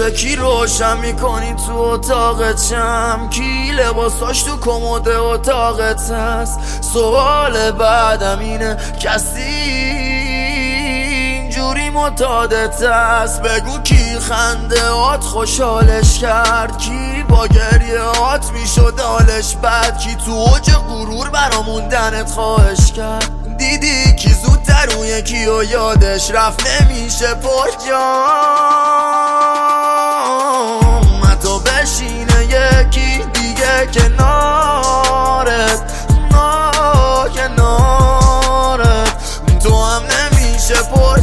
واسه کی روشن میکنی تو اتاقتم؟ کی لباساش تو کمد اتاقت هست؟ سوال بعدم اینه کسی اینجوری معتادت هست؟ بگو کی خنده هات خوشحالش کرد؟ کی با گریه هات میشد حالش بد؟ کی تو اوج غرور براموندنت خواهش کرد؟ دیدی کی زودتر اون یکی و یادش رفت نمیشه پر جام؟ حتی بشینه یکی دیگه کنارت کنارت تو هم نمیشه پر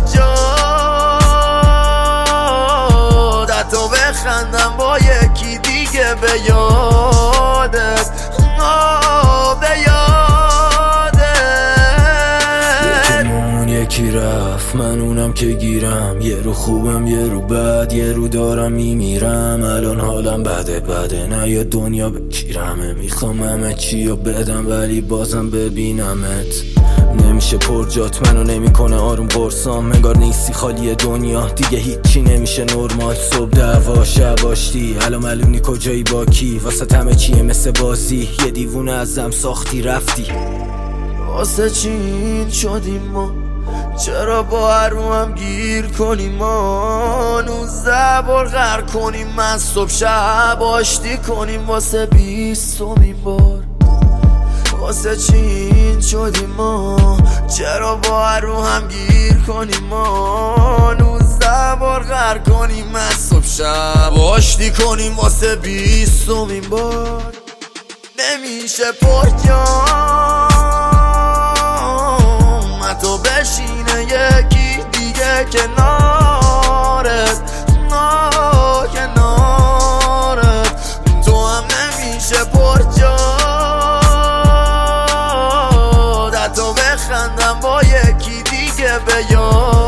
جاد. حتی بخندم با یکی دیگه به یادت به یکی رفت من اونم که گیرم، یه رو خوبم یه رو بد، یه رو دارم میمیرم. الان حالم بده نه یا دنیا بکیرمه، میخوام همه چی رو بدم ولی بازم ببینمت. نمیشه پر جات منو نمیکنه آروم قرصام، انگار نیستی خالی دنیا دیگه هیچی نمیشه نرمال. صبح دعوا شب آشتی، الان معلوم کجایی با کی، واسه همه چیه مثل بازی، یه دیوونه ازم ساختی رفتی. واسه چی این شدیم ما؟ چرا با هر رو هم گیر کنیم ما؟ 19 بار غر کنیم من صبح شب آشتی کنیم واسه 20مین بار. واسه چی این شدیم ما؟ چرا با هر رو هم گیر کنیم ما؟ 19 بار غر کنیم من صبح شب آشتی کنیم واسه 20مین بار. نمیشه پر جام حتی بشینه یکی دیگه کنارت کنارت تو هم نمیشه پر جاد. حتی بخندم با یکی دیگه به یاد